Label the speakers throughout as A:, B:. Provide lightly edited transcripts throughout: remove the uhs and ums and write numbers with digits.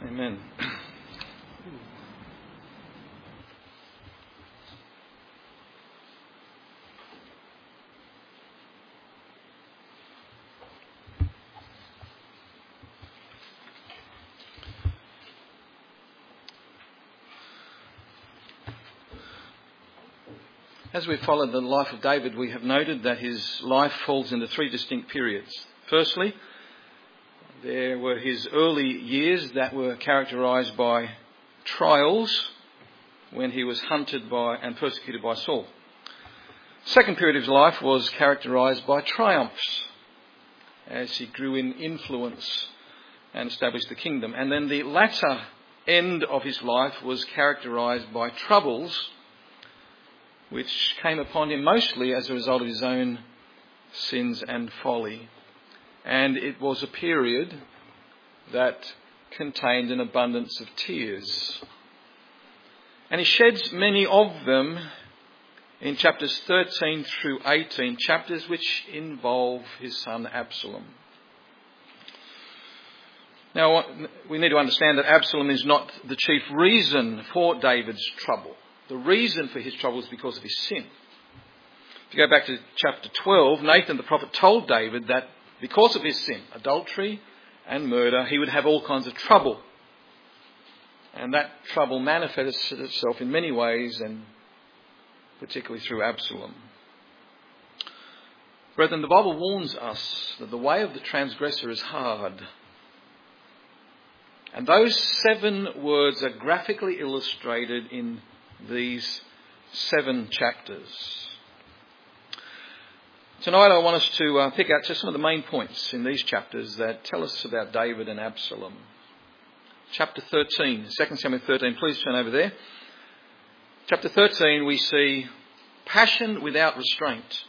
A: Amen. As we've followed the life of David, we have noted that his life falls into three distinct periods. Firstly, there were his early years that were characterised by trials when he was hunted by and persecuted by Saul. Second period of his life was characterised by triumphs as he grew in influence and established the kingdom. And then the latter end of his life was characterised by troubles which came upon him mostly as a result of his own sins and folly. And it was a period that contained an abundance of tears. And he sheds many of them in chapters 13 through 18, chapters which involve his son Absalom. Now, we need to understand that Absalom is not the chief reason for David's trouble. The reason for his trouble is because of his sin. If you go back to chapter 12, Nathan the prophet told David that because of his sin, adultery and murder, he would have all kinds of trouble. And that trouble manifested itself in many ways, and particularly through Absalom. Brethren, the Bible warns us that the way of the transgressor is hard. And those 7 words are graphically illustrated in these 7 chapters. Tonight I want us to pick out just some of the main points in these chapters that tell us about David and Absalom. Chapter 13, 2 Samuel 13, please turn over there. Chapter 13 we see passion without restraint.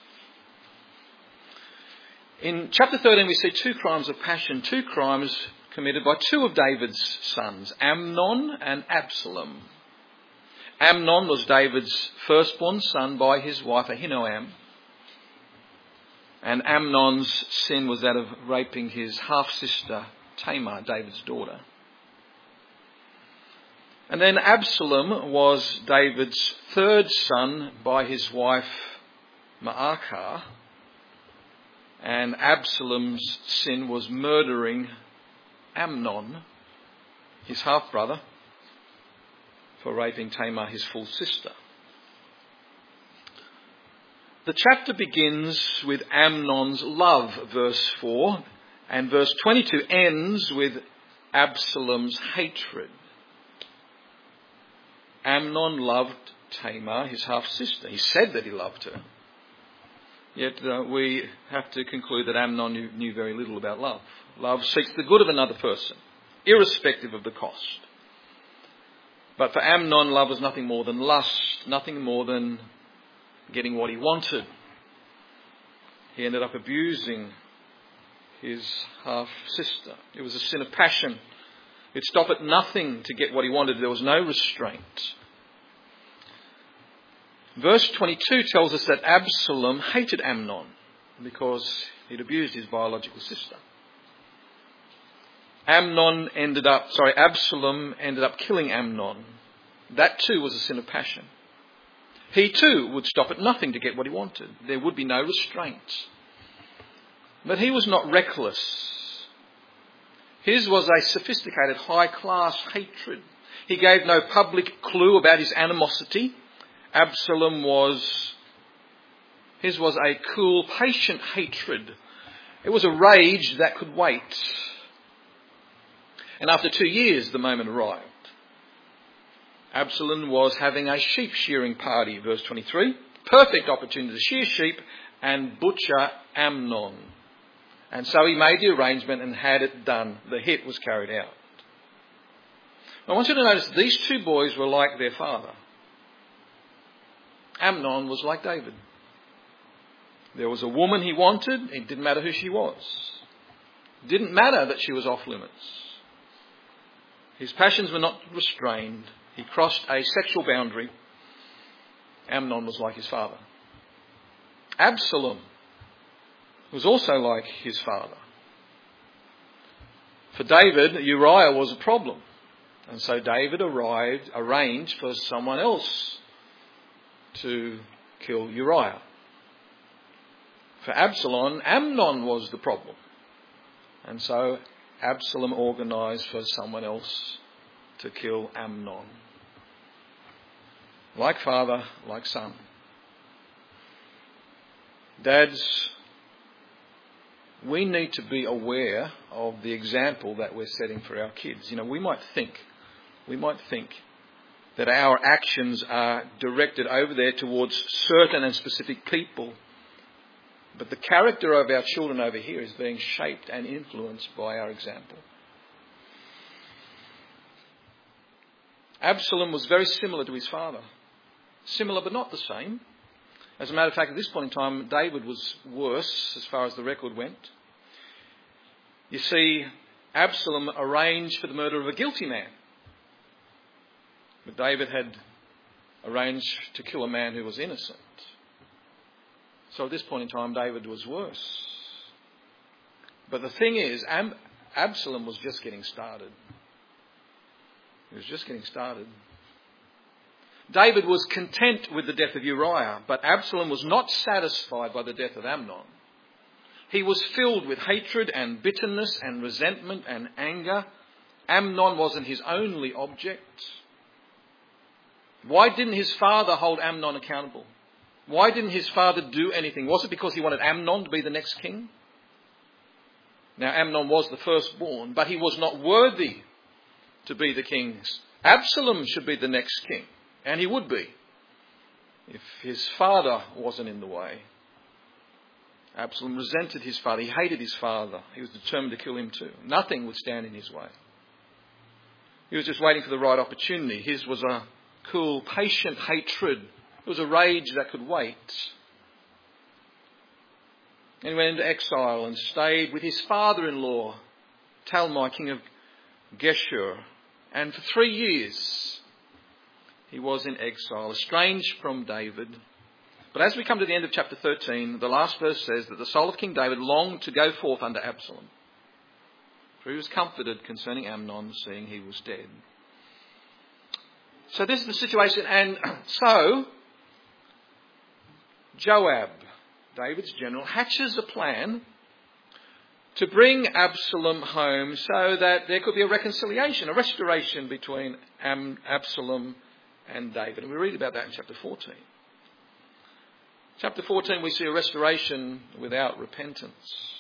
A: In chapter 13 we see 2 crimes of passion, 2 crimes committed by 2 of David's sons, Amnon and Absalom. Amnon was David's firstborn son by his wife Ahinoam. And Amnon's sin was that of raping his half-sister Tamar, David's daughter. And then Absalom was David's 3rd son by his wife Maacah. And Absalom's sin was murdering Amnon, his half-brother, for raping Tamar, his full sister. The chapter begins with Amnon's love, verse 4, and verse 22 ends with Absalom's hatred. Amnon loved Tamar, his half-sister. He said that he loved her. Yet we have to conclude that Amnon knew very little about love. Love seeks the good of another person, irrespective of the cost. But for Amnon, love was nothing more than lust, nothing more than getting what he wanted. He ended up abusing his half-sister. It was a sin of passion. He'd stop at nothing to get what he wanted. There was no restraint. Verse 22 tells us that Absalom hated Amnon because he'd abused his biological sister. Absalom ended up killing Amnon. That too was a sin of passion. He too would stop at nothing to get what he wanted. There would be no restraint. But he was not reckless. His was a sophisticated, high-class hatred. He gave no public clue about his animosity. His was a cool, patient hatred. It was a rage that could wait. And after 2 years, the moment arrived. Absalom was having a sheep shearing party, verse 23. Perfect opportunity to shear sheep and butcher Amnon. And so he made the arrangement and had it done. The hit was carried out. I want you to notice these 2 boys were like their father. Amnon was like David. There was a woman he wanted. It didn't matter who she was. It didn't matter that she was off limits. His passions were not restrained. He crossed a sexual boundary. Amnon was like his father. Absalom was also like his father. For David, Uriah was a problem. And so David arranged for someone else to kill Uriah. For Absalom, Amnon was the problem. And so Absalom organised for someone else to kill Amnon. Like father, like son. Dads, we need to be aware of the example that we're setting for our kids. You know, we might think that our actions are directed over there towards certain and specific people. But the character of our children over here is being shaped and influenced by our example. Absalom was very similar to his father. Similar but not the same. As a matter of fact, at this point in time, David was worse as far as the record went. You see, Absalom arranged for the murder of a guilty man. But David had arranged to kill a man who was innocent. So at this point in time, David was worse. But the thing is, Absalom was just getting started. He was just getting started. David was content with the death of Uriah, but Absalom was not satisfied by the death of Amnon. He was filled with hatred and bitterness and resentment and anger. Amnon wasn't his only object. Why didn't his father hold Amnon accountable? Why didn't his father do anything? Was it because he wanted Amnon to be the next king? Now, Amnon was the firstborn, but he was not worthy to be the king. Absalom should be the next king, and he would be if his father wasn't in the way. Absalom resented his father. He hated his father. He was determined to kill him too. Nothing would stand in his way. He was just waiting for the right opportunity. His was a cool, patient hatred. It was a rage that could wait. And he went into exile and stayed with his father-in-law, Talmai, king of Geshur. And for 3 years he was in exile, estranged from David. But as we come to the end of chapter 13, the last verse says that the soul of King David longed to go forth unto Absalom, for he was comforted concerning Amnon, seeing he was dead. So this is the situation. And so Joab, David's general, hatches a plan to bring Absalom home so that there could be a reconciliation, a restoration between Absalom and David. And we read about that in chapter 14. Chapter 14, we see a restoration without repentance.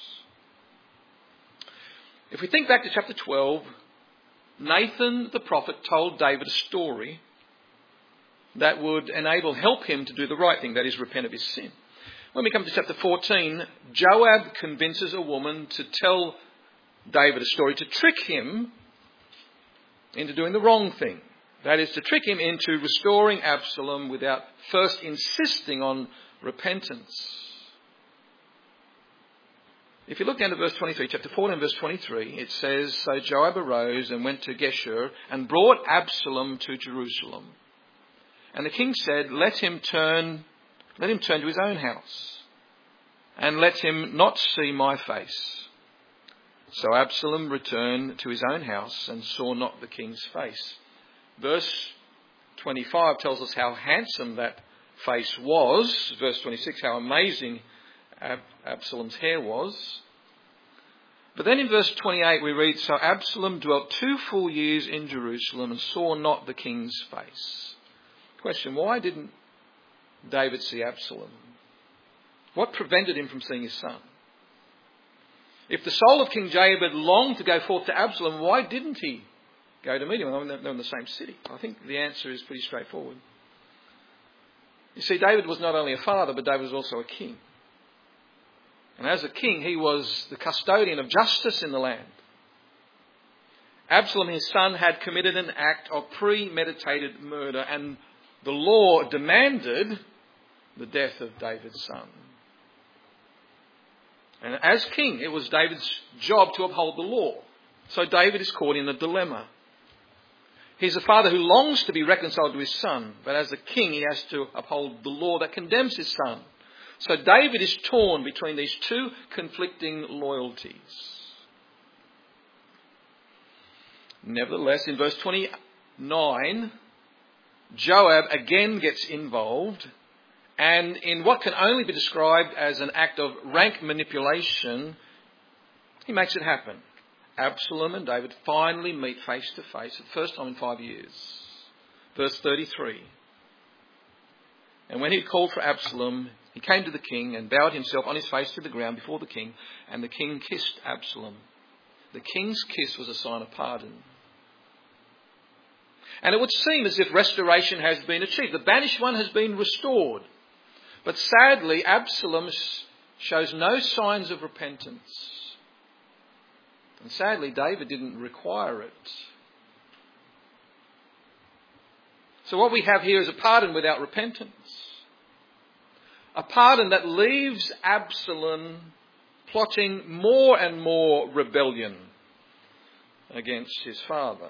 A: If we think back to chapter 12, Nathan the prophet told David a story that would help him to do the right thing, that is, repent of his sin. When we come to chapter 14, Joab convinces a woman to tell David a story to trick him into doing the wrong thing. That is, to trick him into restoring Absalom without first insisting on repentance. If you look down to verse 23, chapter 14, verse 23, it says, So Joab arose and went to Geshur and brought Absalom to Jerusalem. And the king said, Let him turn to his own house, and let him not see my face. So Absalom returned to his own house and saw not the king's face. Verse 25 tells us how handsome that face was. Verse 26, how amazing Absalom's hair was. But then in verse 28 we read, So Absalom dwelt 2 full years in Jerusalem and saw not the king's face. Question, why didn't David see Absalom? What prevented him from seeing his son? If the soul of King David longed to go forth to Absalom, why didn't he go to meet him? They're in the same city. I think the answer is pretty straightforward. You see, David was not only a father, but David was also a king. And as a king, he was the custodian of justice in the land. Absalom, his son, had committed an act of premeditated murder, and the law demanded the death of David's son. And as king, it was David's job to uphold the law. So David is caught in a dilemma. He's a father who longs to be reconciled to his son, but as a king, he has to uphold the law that condemns his son. So David is torn between these 2 conflicting loyalties. Nevertheless, in verse 29, Joab again gets involved, and in what can only be described as an act of rank manipulation, he makes it happen. Absalom and David finally meet face to face for the first time in 5 years. Verse 33. And when he called for Absalom, he came to the king and bowed himself on his face to the ground before the king, and the king kissed Absalom. The king's kiss was a sign of pardon. And it would seem as if restoration has been achieved. The banished one has been restored. But sadly, Absalom shows no signs of repentance. And sadly, David didn't require it. So what we have here is a pardon without repentance. A pardon that leaves Absalom plotting more and more rebellion against his father.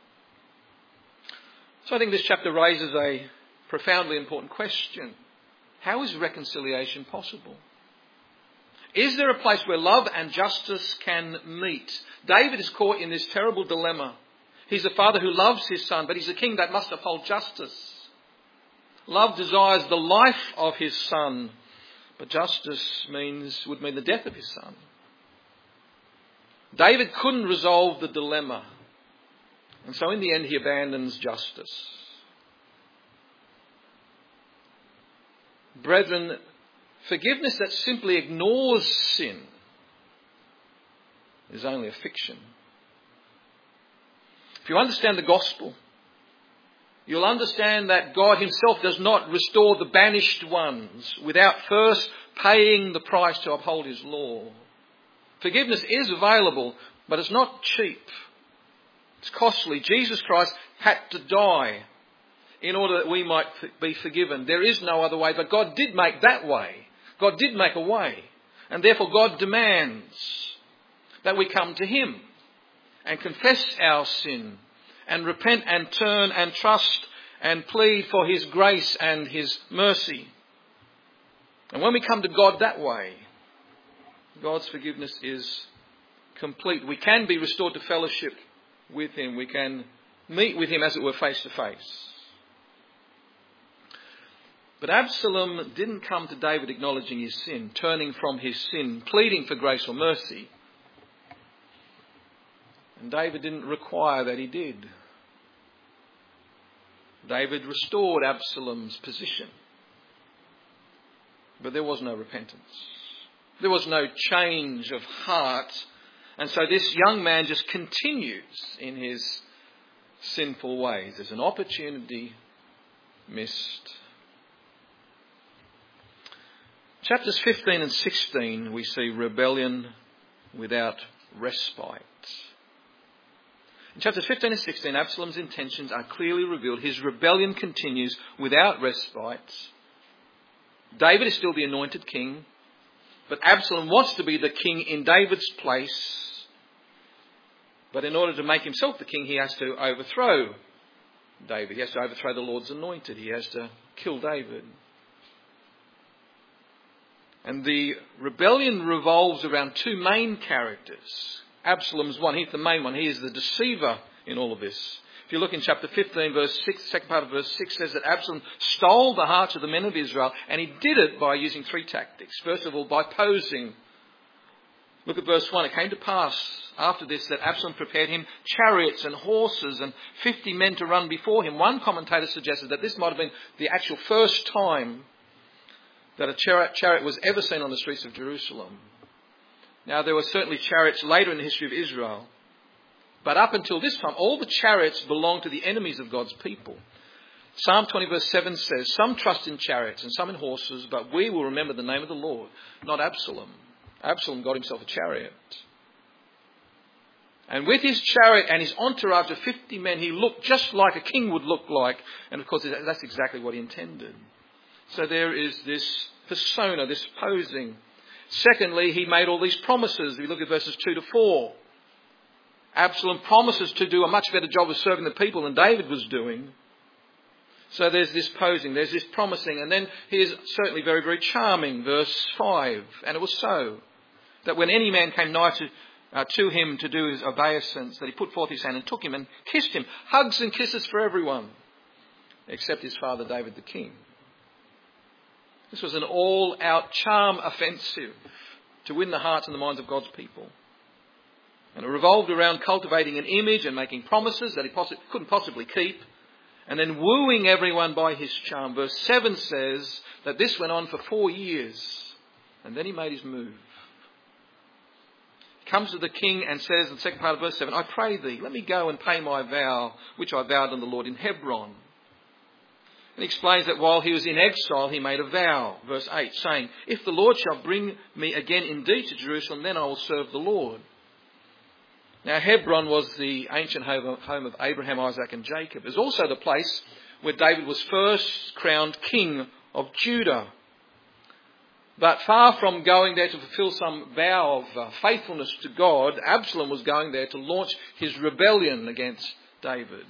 A: So I think this chapter raises a profoundly important question. How is reconciliation possible? Is there a place where love and justice can meet? David is caught in this terrible dilemma. He's a father who loves his son, but he's a king that must uphold justice. Love desires the life of his son, but justice would mean the death of his son. David couldn't resolve the dilemma, and so in the end he abandons justice. Brethren, forgiveness that simply ignores sin is only a fiction. If you understand the gospel, you'll understand that God himself does not restore the banished ones without first paying the price to uphold his law. Forgiveness is available, but it's not cheap. It's costly. Jesus Christ had to die in order that we might be forgiven. There is no other way, but God did make that way. God did make a way. And therefore God demands that we come to him and confess our sin and repent and turn and trust and plead for his grace and his mercy. And when we come to God that way, God's forgiveness is complete. We can be restored to fellowship with him. We can meet with him, as it were, face to face. But Absalom didn't come to David acknowledging his sin, turning from his sin, pleading for grace or mercy. And David didn't require that he did. David restored Absalom's position. But there was no repentance. There was no change of heart. And so this young man just continues in his sinful ways. There's an opportunity missed. Chapters 15 and 16, we see rebellion without respite. In chapters 15 and 16, Absalom's intentions are clearly revealed. His rebellion continues without respite. David is still the anointed king, but Absalom wants to be the king in David's place. But in order to make himself the king, he has to overthrow David. He has to overthrow the Lord's anointed. He has to kill David. And the rebellion revolves around two main characters. Absalom's one. He's the main one. He is the deceiver in all of this. If you look in chapter 15, verse 6, second part of verse 6 says that Absalom stole the hearts of the men of Israel, and he did it by using three tactics. First of all, by posing. Look at verse 1. It came to pass after this that Absalom prepared him chariots and horses and 50 men to run before him. One commentator suggested that this might have been the actual first time that a chariot was ever seen on the streets of Jerusalem. Now, there were certainly chariots later in the history of Israel. But up until this time, all the chariots belonged to the enemies of God's people. Psalm 20 verse 7 says, "Some trust in chariots and some in horses, but we will remember the name of the Lord." Not Absalom. Absalom got himself a chariot. And with his chariot and his entourage of 50 men, he looked just like a king would look like. And of course, that's exactly what he intended. So there is this persona, this posing. Secondly, he made all these promises. We look at verses 2 to 4. Absalom promises to do a much better job of serving the people than David was doing. So there's this posing, there's this promising. And then he is certainly very, very charming. Verse 5. And it was so, that when any man came nigh to to him to do his obeisance, that he put forth his hand and took him and kissed him. Hugs and kisses for everyone, except his father David the king. This was an all-out charm offensive to win the hearts and the minds of God's people. And it revolved around cultivating an image and making promises that he couldn't possibly keep, and then wooing everyone by his charm. Verse 7 says that this went on for 4 years, and then he made his move. He comes to the king and says in the second part of verse 7, I pray thee, let me go and pay my vow, which I vowed unto the Lord in Hebron. And he explains that while he was in exile, he made a vow, verse 8, saying, if the Lord shall bring me again indeed to Jerusalem, then I will serve the Lord. Now, Hebron was the ancient home of Abraham, Isaac and Jacob. It was also the place where David was first crowned king of Judah. But far from going there to fulfill some vow of faithfulness to God, Absalom was going there to launch his rebellion against David.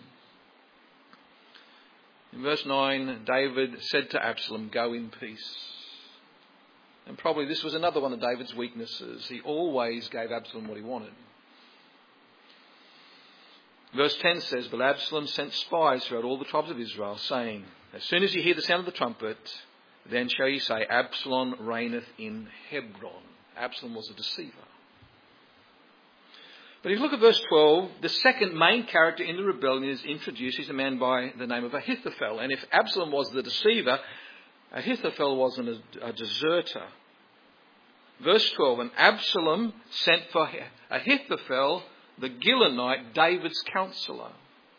A: In verse 9, David said to Absalom, go in peace. And probably this was another one of David's weaknesses. He always gave Absalom what he wanted. Verse 10 says, but Absalom sent spies throughout all the tribes of Israel, saying, as soon as you hear the sound of the trumpet, then shall ye say, Absalom reigneth in Hebron. Absalom was a deceiver. But if you look at verse 12, the second main character in the rebellion is introduced. He's a man by the name of Ahithophel. And if Absalom was the deceiver, Ahithophel was a deserter. Verse 12, and Absalom sent for Ahithophel, the Gilonite, David's counsellor.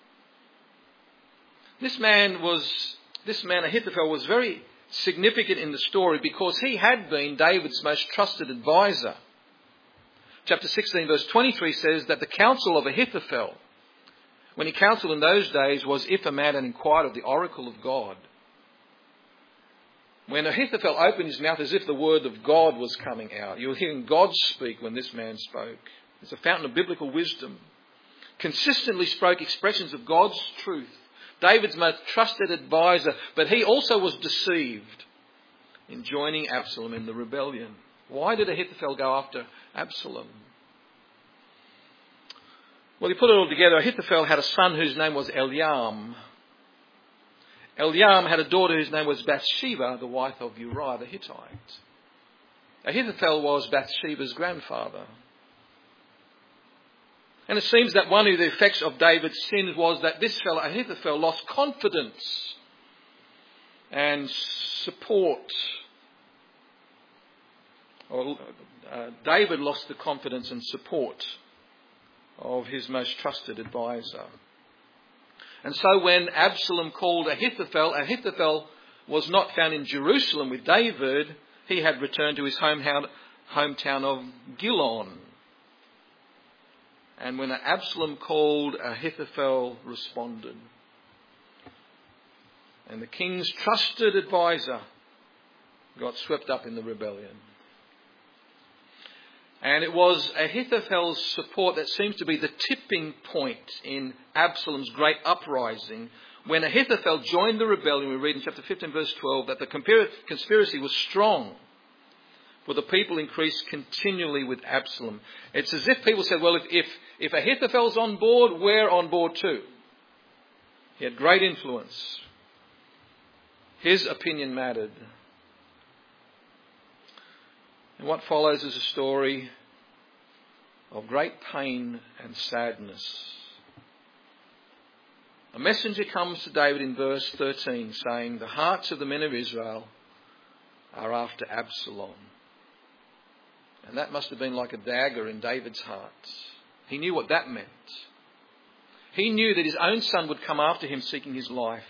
A: This man Ahithophel was very significant in the story because he had been David's most trusted advisor. Chapter 16 verse 23 says that the counsel of Ahithophel, when he counselled in those days, was if a man had inquired of the oracle of God. When Ahithophel opened his mouth as if the word of God was coming out. You were hearing God speak when this man spoke. It's a fountain of biblical wisdom. Consistently spoke expressions of God's truth. David's most trusted advisor, but he also was deceived in joining Absalom in the rebellion. Why did Ahithophel go after Absalom? Well, you put it all together. Ahithophel had a son whose name was Eliam. Eliam had a daughter whose name was Bathsheba, the wife of Uriah the Hittite. Ahithophel was Bathsheba's grandfather. And it seems that one of the effects of David's sins was that this fellow Ahithophel lost confidence and support. David lost the confidence and support of his most trusted advisor. And so when Absalom called Ahithophel, Ahithophel was not found in Jerusalem with David. He had returned to his hometown of Gilon. And when Absalom called, Ahithophel responded. And the king's trusted advisor got swept up in the rebellion. And it was Ahithophel's support that seems to be the tipping point in Absalom's great uprising. When Ahithophel joined the rebellion, we read in chapter 15 verse 12 that the conspiracy was strong, for the people increased continually with Absalom. It's as if people said, well, if Ahithophel's on board, we're on board too. He had great influence. His opinion mattered. And what follows is a story of great pain and sadness. A messenger comes to David in verse 13 saying, the hearts of the men of Israel are after Absalom. And that must have been like a dagger in David's heart. He knew what that meant. He knew that his own son would come after him seeking his life.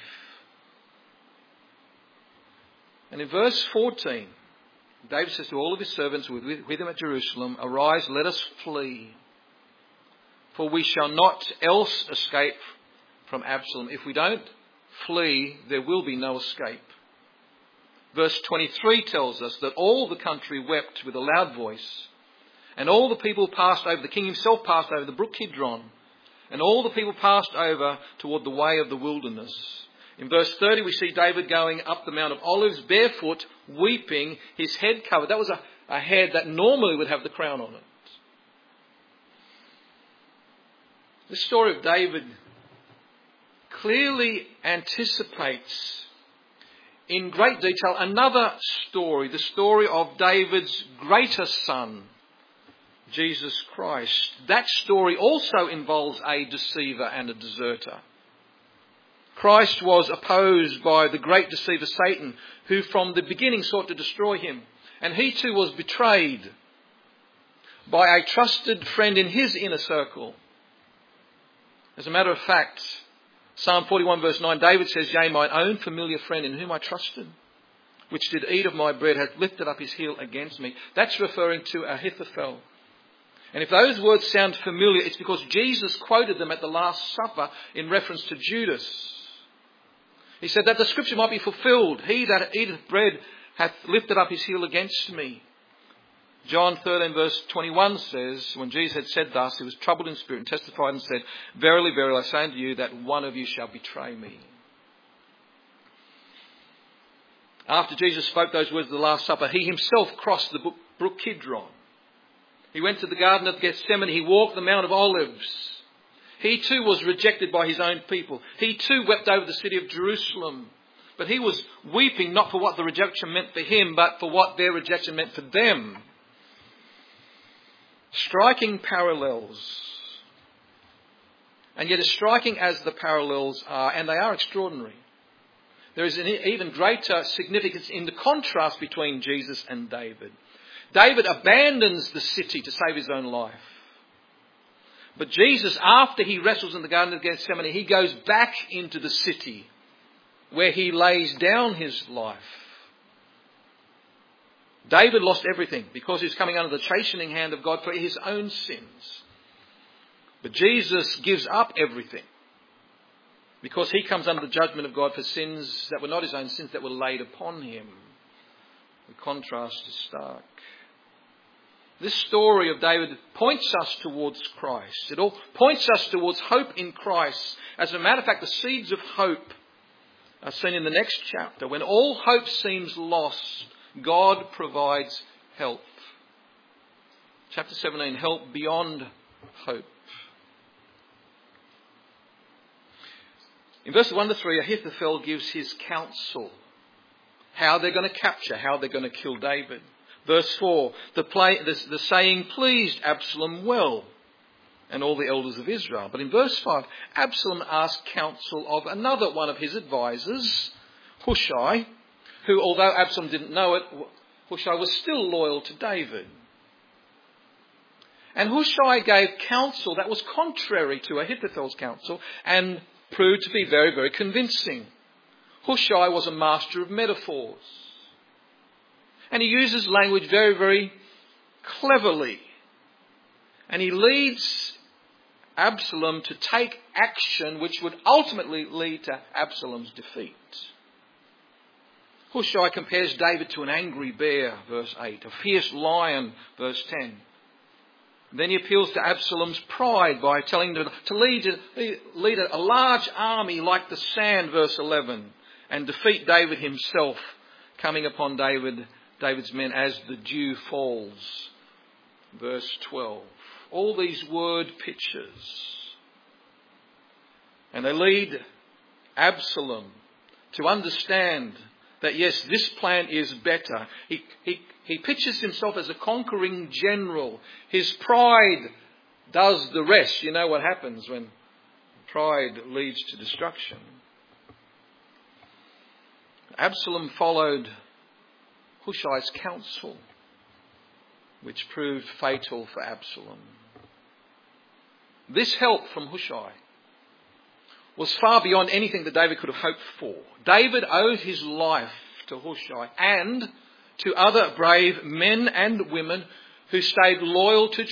A: And in verse 14, David says to all of his servants with him at Jerusalem, arise, let us flee, for we shall not else escape from Absalom. If we don't flee, there will be no escape. Verse 23 tells us that all the country wept with a loud voice, and all the people passed over, the king himself passed over the brook Kidron, and all the people passed over toward the way of the wilderness. In verse 30 we see David going up the Mount of Olives barefoot, weeping, his head covered. That was a head that normally would have the crown on it. The story of David clearly anticipates in great detail another story, the story of David's greater son, Jesus Christ. That story also involves a deceiver and a deserter. Christ was opposed by the great deceiver Satan, who from the beginning sought to destroy him. And he too was betrayed by a trusted friend in his inner circle. As a matter of fact, Psalm 41 verse 9, David says, "Yea, mine own familiar friend in whom I trusted, which did eat of my bread, hath lifted up his heel against me." That's referring to Ahithophel. And if those words sound familiar, it's because Jesus quoted them at the Last Supper in reference to Judas. He said that the scripture might be fulfilled. "He that eateth bread hath lifted up his heel against me." John 13 verse 21 says, when Jesus had said thus, he was troubled in spirit and testified and said, "Verily, verily, I say unto you that one of you shall betray me." After Jesus spoke those words at the Last Supper, he himself crossed the brook Kidron. He went to the Garden of Gethsemane. He walked the Mount of Olives. He too was rejected by his own people. He too wept over the city of Jerusalem. But he was weeping not for what the rejection meant for him, but for what their rejection meant for them. Striking parallels. And yet as striking as the parallels are, and they are extraordinary, there is an even greater significance in the contrast between Jesus and David. David abandons the city to save his own life. But Jesus, after he wrestles in the Garden of Gethsemane, he goes back into the city where he lays down his life. David lost everything because he was coming under the chastening hand of God for his own sins. But Jesus gives up everything because he comes under the judgment of God for sins that were not his own sins, that were laid upon him. The contrast is stark. This story of David points us towards Christ. It all points us towards hope in Christ. As a matter of fact, the seeds of hope are seen in the next chapter. When all hope seems lost, God provides help. Chapter 17, help beyond hope. In verses 1 to 3, Ahithophel gives his counsel. How they're going to capture, how they're going to kill David. Verse 4, the saying pleased Absalom well and all the elders of Israel. But in verse 5, Absalom asked counsel of another one of his advisors, Hushai, who, although Absalom didn't know it, Hushai was still loyal to David. And Hushai gave counsel that was contrary to Ahithophel's counsel and proved to be very, very convincing. Hushai was a master of metaphors. And he uses language very, very cleverly. And he leads Absalom to take action which would ultimately lead to Absalom's defeat. Hushai compares David to an angry bear, verse 8, a fierce lion, verse 10. Then he appeals to Absalom's pride by telling him to lead a large army like the sand, verse 11, and defeat David himself, coming upon David's men as the dew falls, verse 12. All these word pictures. And they lead Absalom to understand that yes, this plan is better. He pictures himself as a conquering general. His pride does the rest. You know what happens when pride leads to destruction. Absalom followed Hushai's counsel, which proved fatal for Absalom. This help from Hushai was far beyond anything that David could have hoped for. David owed his life to Hushai and to other brave men and women who stayed loyal to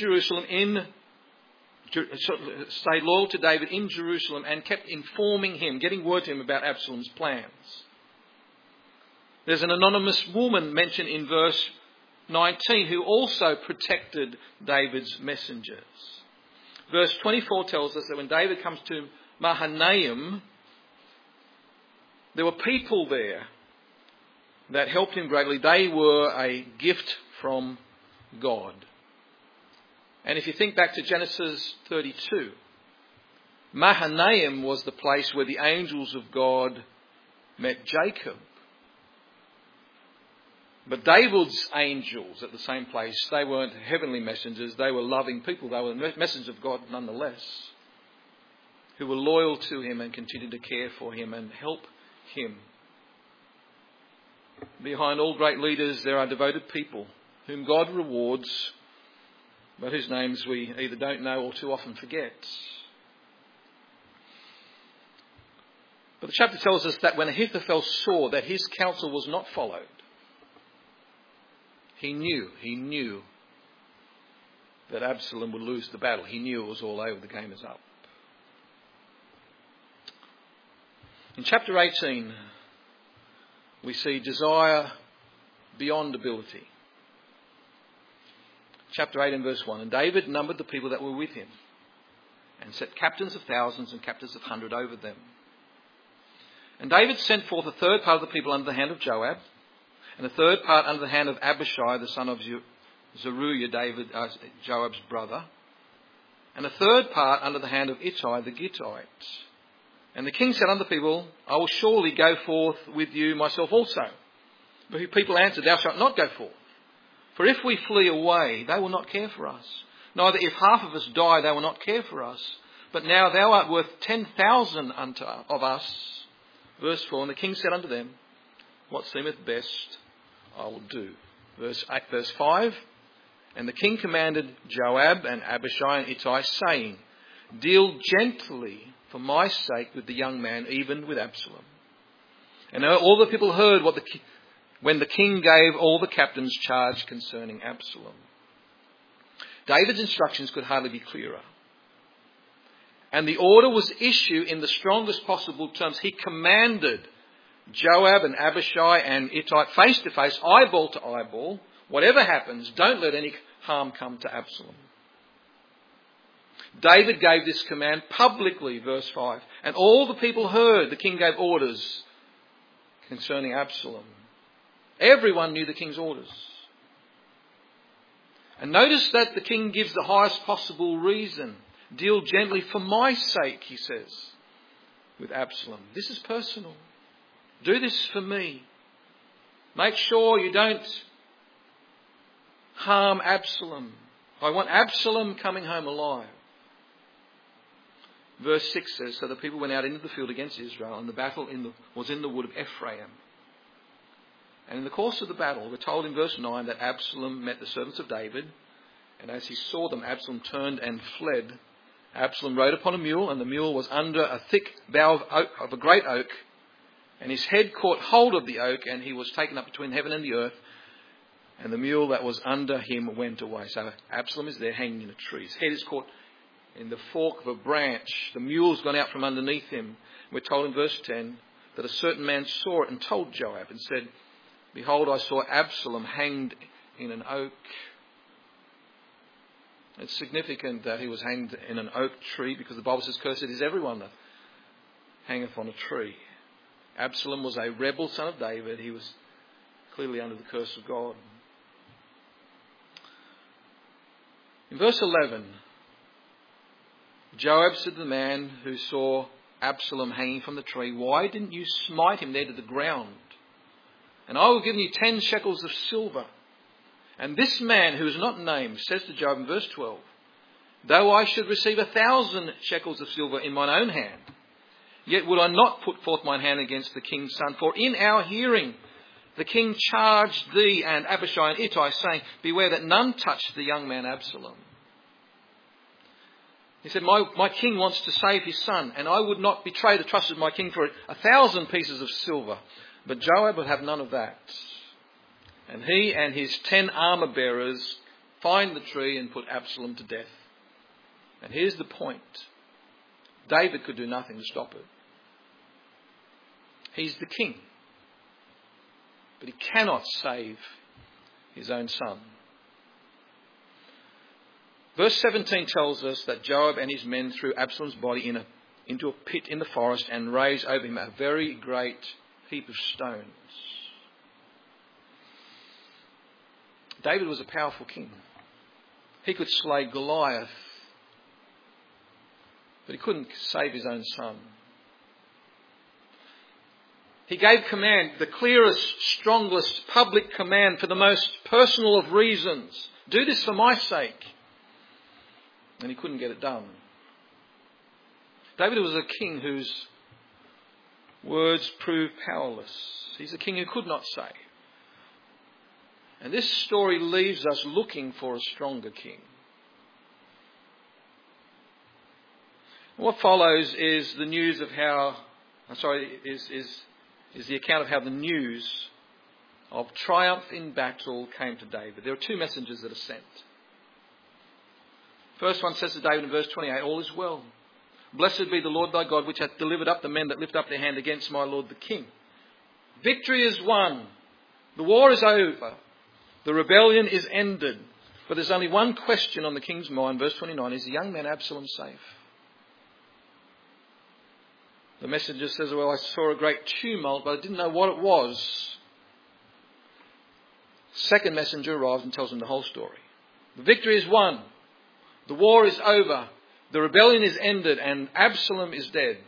A: David in Jerusalem and kept informing him, getting word to him about Absalom's plans. There's an anonymous woman mentioned in verse 19 who also protected David's messengers. Verse 24 tells us that when David comes to Mahanaim, there were people there that helped him greatly. They were a gift from God. And if you think back to Genesis 32, Mahanaim was the place where the angels of God met Jacob. But David's angels at the same place, they weren't heavenly messengers, they were loving people. They were messengers of God nonetheless, who were loyal to him and continued to care for him and help him. Behind all great leaders there are devoted people whom God rewards, but whose names we either don't know or too often forget. But the chapter tells us that when Ahithophel saw that his counsel was not followed, he knew that Absalom would lose the battle. He knew it was all over, the game is up. In chapter 18, we see desire beyond ability. Chapter 8 and verse 1. And David numbered the people that were with him, and set captains of thousands and captains of 100 over them. And David sent forth a third part of the people under the hand of Joab, and a third part under the hand of Abishai, the son of Zeruiah, Joab's brother, and a third part under the hand of Ittai the Gittite. And the king said unto the people, I will surely go forth with you myself also. But the people answered, Thou shalt not go forth. For if we flee away, they will not care for us. Neither if half of us die, they will not care for us. But now thou art worth 10,000 of us. Verse 4, and the king said unto them, What seemeth best I will do. Verse 5, and the king commanded Joab and Abishai and Ittai, saying, Deal gently for my sake with the young man, even with Absalom. And all the people heard when the king gave all the captains charge concerning Absalom. David's instructions could hardly be clearer. And the order was issued in the strongest possible terms. He commanded Joab and Abishai and Ittai face to face, eyeball to eyeball. Whatever happens, don't let any harm come to Absalom. David gave this command publicly, verse 5. And all the people heard the king gave orders concerning Absalom. Everyone knew the king's orders. And notice that the king gives the highest possible reason. Deal gently for my sake, he says, with Absalom. This is personal. Do this for me. Make sure you don't harm Absalom. I want Absalom coming home alive. Verse 6 says, So the people went out into the field against Israel, and the battle was in the wood of Ephraim. And in the course of the battle, we're told in verse 9 that Absalom met the servants of David, and as he saw them, Absalom turned and fled. Absalom rode upon a mule, and the mule was under a thick bough of a great oak, and his head caught hold of the oak, and he was taken up between heaven and the earth, and the mule that was under him went away. So Absalom is there hanging in a tree. His head is caught in the fork of a branch. The mule's gone out from underneath him. We're told in verse 10 that a certain man saw it and told Joab and said, Behold, I saw Absalom hanged in an oak. It's significant that he was hanged in an oak tree because the Bible says, Cursed is everyone that hangeth on a tree. Absalom was a rebel son of David. He was clearly under the curse of God. In verse 11, Joab said to the man who saw Absalom hanging from the tree, Why didn't you smite him there to the ground? And I will give you 10 shekels of silver. And this man, who is not named, says to Joab in verse 12, Though I should receive 1,000 shekels of silver in mine own hand, yet would I not put forth mine hand against the king's son. For in our hearing the king charged thee and Abishai and Ittai, saying, Beware that none touch the young man Absalom. He said, my king wants to save his son, and I would not betray the trust of my king for 1,000 pieces of silver. But Joab would have none of that. And he and his 10 armour bearers find the tree and put Absalom to death. And here's the point. David could do nothing to stop it. He's the king. But he cannot save his own son. Verse 17 tells us that Joab and his men threw Absalom's body into a pit in the forest and raised over him a very great heap of stones. David was a powerful king. He could slay Goliath. But he couldn't save his own son. He gave command, the clearest, strongest public command for the most personal of reasons. Do this for my sake. And he couldn't get it done. David was a king whose words proved powerless. He's a king who could not save. And this story leaves us looking for a stronger king. What follows is the news of how, is the account of how the news of triumph in battle came to David. There are two messengers that are sent. First one says to David in verse 28, all is well. Blessed be the Lord thy God, which hath delivered up the men that lift up their hand against my lord the king. Victory is won. The war is over. The rebellion is ended. But there's only one question on the king's mind. Verse 29, is the young man Absalom safe? The messenger says, well, I saw a great tumult, but I didn't know what it was. Second messenger arrives and tells him the whole story. The victory is won. The war is over. The rebellion is ended and Absalom is dead.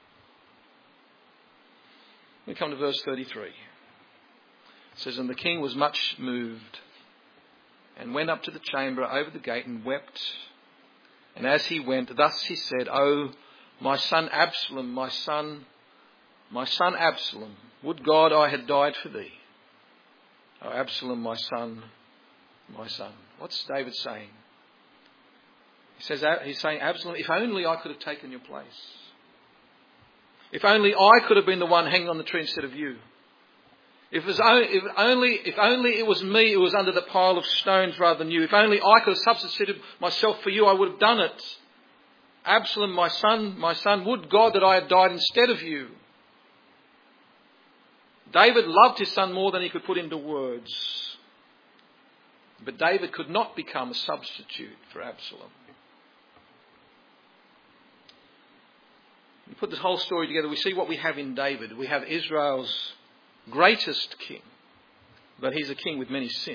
A: We come to verse 33. It says, and the king was much moved and went up to the chamber over the gate and wept. And as he went, thus he said, oh, my son Absalom, my son Absalom, would God I had died for thee. Oh, Absalom, my son, my son. What's David saying? He's saying, Absalom, if only I could have taken your place. If only I could have been the one hanging on the tree instead of you. If only it was me who was under the pile of stones rather than you. If only I could have substituted myself for you, I would have done it. Absalom, my son, would God that I had died instead of you. David loved his son more than he could put into words. But David could not become a substitute for Absalom. We put this whole story together, we see what we have in David. We have Israel's greatest king, but he's a king with many sins.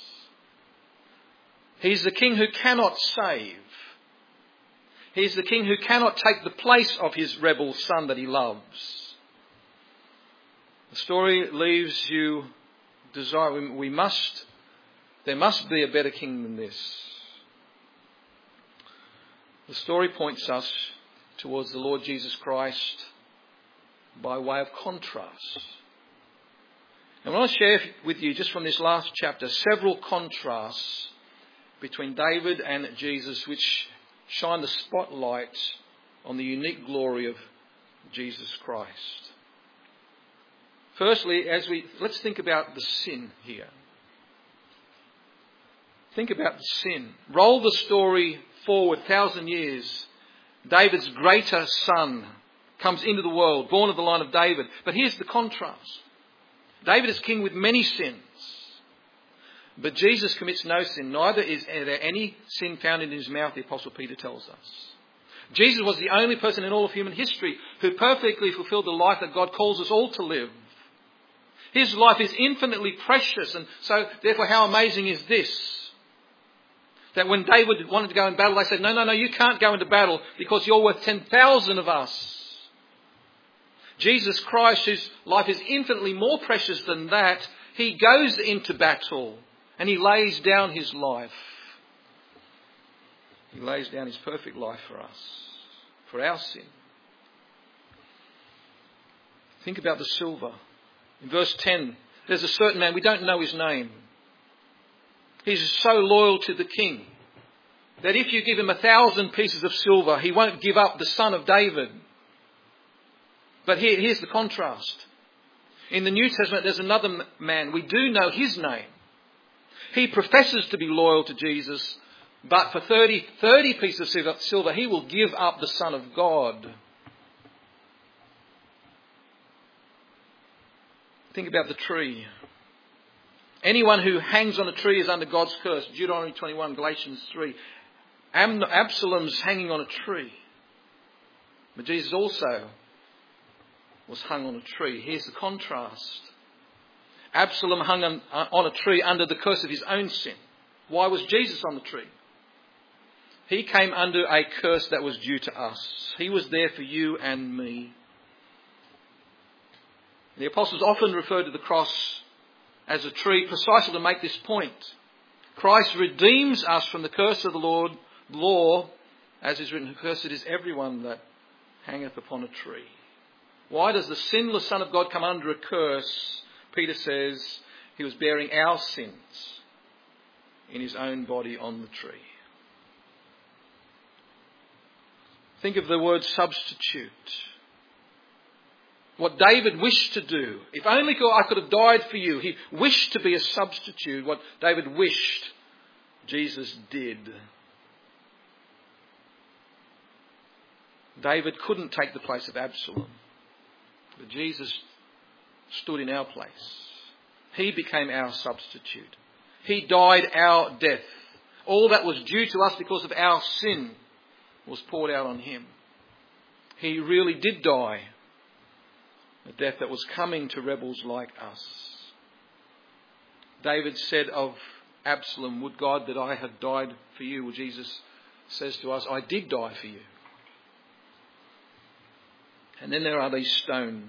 A: He's the king who cannot save. He's the king who cannot take the place of his rebel son that he loves. The story leaves you desiring, there must be a better king than this. The story points us towards the Lord Jesus Christ by way of contrast. And I want to share with you, just from this last chapter, several contrasts between David and Jesus, which shine the spotlight on the unique glory of Jesus Christ. Firstly, let's think about the sin here. Think about the sin. Roll the story forward 1,000 years. David's greater son comes into the world, born of the line of David. But here's the contrast. David is king with many sins. But Jesus commits no sin. Neither is there any sin found in his mouth, the Apostle Peter tells us. Jesus was the only person in all of human history who perfectly fulfilled the life that God calls us all to live. His life is infinitely precious, and so therefore how amazing is this? That when David wanted to go in battle, they said, no, you can't go into battle because you're worth 10,000 of us. Jesus Christ, whose life is infinitely more precious than that, he goes into battle and he lays down his life. He lays down his perfect life for us, for our sin. Think about the silver. In verse 10, there's a certain man, we don't know his name. He's so loyal to the king that if you give him 1,000 pieces of silver, he won't give up the son of David. But here's the contrast. In the New Testament, there's another man. We do know his name. He professes to be loyal to Jesus, but for 30 pieces of silver, he will give up the Son of God. Think about the tree. Anyone who hangs on a tree is under God's curse. Deuteronomy 21, Galatians 3. Absalom's hanging on a tree. But Jesus also was hung on a tree. Here's the contrast. Absalom hung on a tree under the curse of his own sin. Why was Jesus on the tree? He came under a curse that was due to us. He was there for you and me. The apostles often refer to the cross as a tree precisely to make this point. Christ redeems us from the curse of the law, as is written, cursed is everyone that hangeth upon a tree. Why does the sinless Son of God come under a curse? Peter says he was bearing our sins in his own body on the tree. Think of the word substitute. What David wished to do. If only I could have died for you. He wished to be a substitute. What David wished, Jesus did. David couldn't take the place of Absalom. But Jesus stood in our place. He became our substitute. He died our death. All that was due to us because of our sin was poured out on him. He really did die a death that was coming to rebels like us. David said of Absalom, would God that I had died for you. Well, Jesus says to us, I did die for you. And then there are these stones.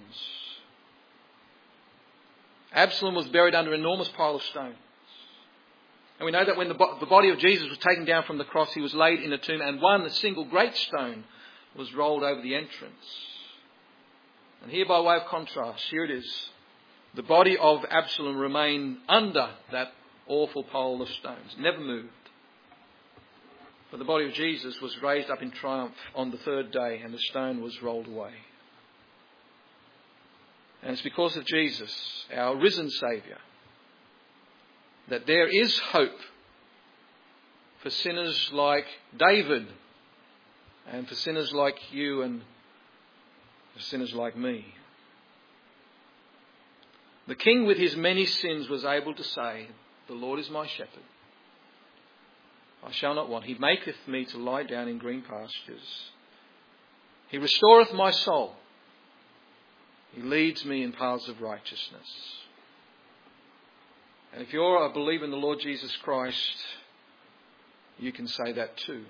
A: Absalom was buried under an enormous pile of stones. And we know that when the body of Jesus was taken down from the cross, he was laid in a tomb, and a single great stone was rolled over the entrance. And here, by way of contrast, here it is. The body of Absalom remained under that awful pile of stones, never moved. But the body of Jesus was raised up in triumph on the third day, and the stone was rolled away. And it's because of Jesus, our risen Saviour, that there is hope for sinners like David and for sinners like you and for sinners like me. The king with his many sins was able to say, the Lord is my shepherd. I shall not want. He maketh me to lie down in green pastures. He restoreth my soul. He leads me in paths of righteousness. And if you're a believer in the Lord Jesus Christ, you can say that too.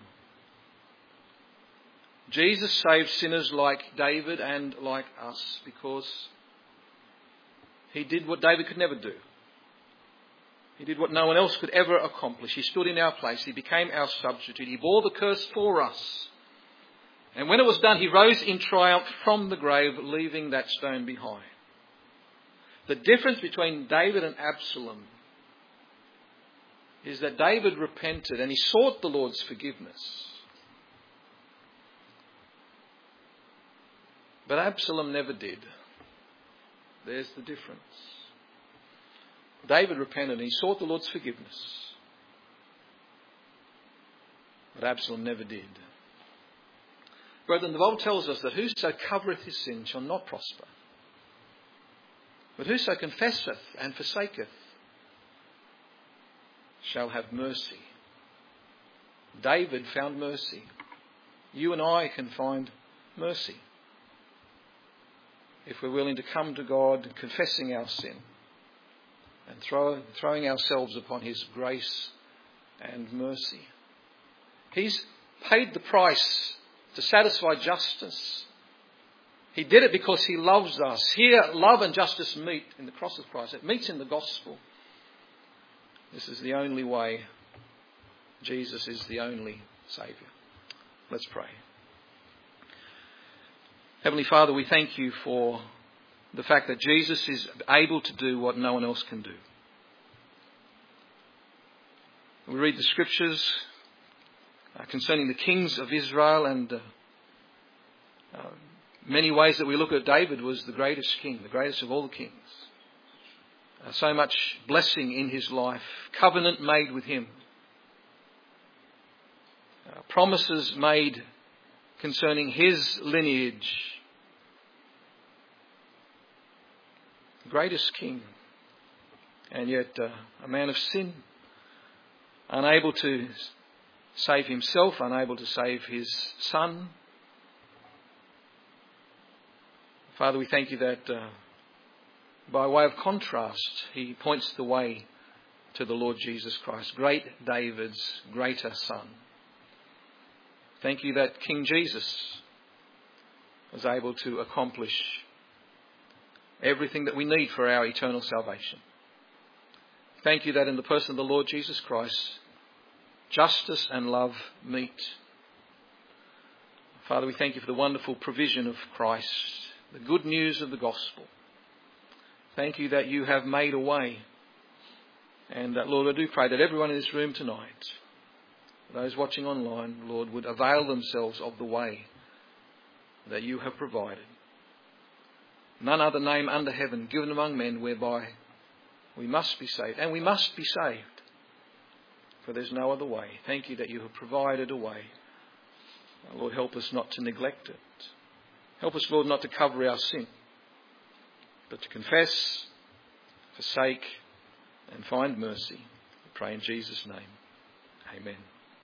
A: Jesus saved sinners like David and like us because he did what David could never do. He did what no one else could ever accomplish. He stood in our place. He became our substitute. He bore the curse for us. And when it was done, he rose in triumph from the grave, leaving that stone behind. The difference between David and Absalom is that David repented and he sought the Lord's forgiveness. But Absalom never did. There's the difference. David repented and he sought the Lord's forgiveness. But Absalom never did. Brethren, the Bible tells us that whoso covereth his sin shall not prosper. But whoso confesseth and forsaketh shall have mercy. David found mercy. You and I can find mercy if we're willing to come to God confessing our sin and throwing ourselves upon his grace and mercy. He's paid the price to satisfy justice. He did it because he loves us. Here, love and justice meet in the cross of Christ. It meets in the gospel. This is the only way. Jesus is the only Saviour. Let's pray. Heavenly Father, we thank you for the fact that Jesus is able to do what no one else can do. We read the scriptures concerning the kings of Israel, and many ways that we look at David was the greatest king, the greatest of all the kings. So much blessing in his life, covenant made with him, promises made concerning his lineage. Greatest king, and yet a man of sin, unable to save himself, unable to save his son. Father, we thank you that by way of contrast, he points the way to the Lord Jesus Christ, great David's greater son. Thank you that King Jesus was able to accomplish everything that we need for our eternal salvation. Thank you that in the person of the Lord Jesus Christ, justice and love meet. Father, we thank you for the wonderful provision of Christ, the good news of the gospel. Thank you that you have made a way. And that, Lord, I do pray that everyone in this room tonight, those watching online, Lord, would avail themselves of the way that you have provided. None other name under heaven given among men whereby we must be saved. And we must be saved, for there's no other way. Thank you that you have provided a way. Lord, help us not to neglect it. Help us, Lord, not to cover our sin, but to confess, forsake, and find mercy. We pray in Jesus' name. Amen.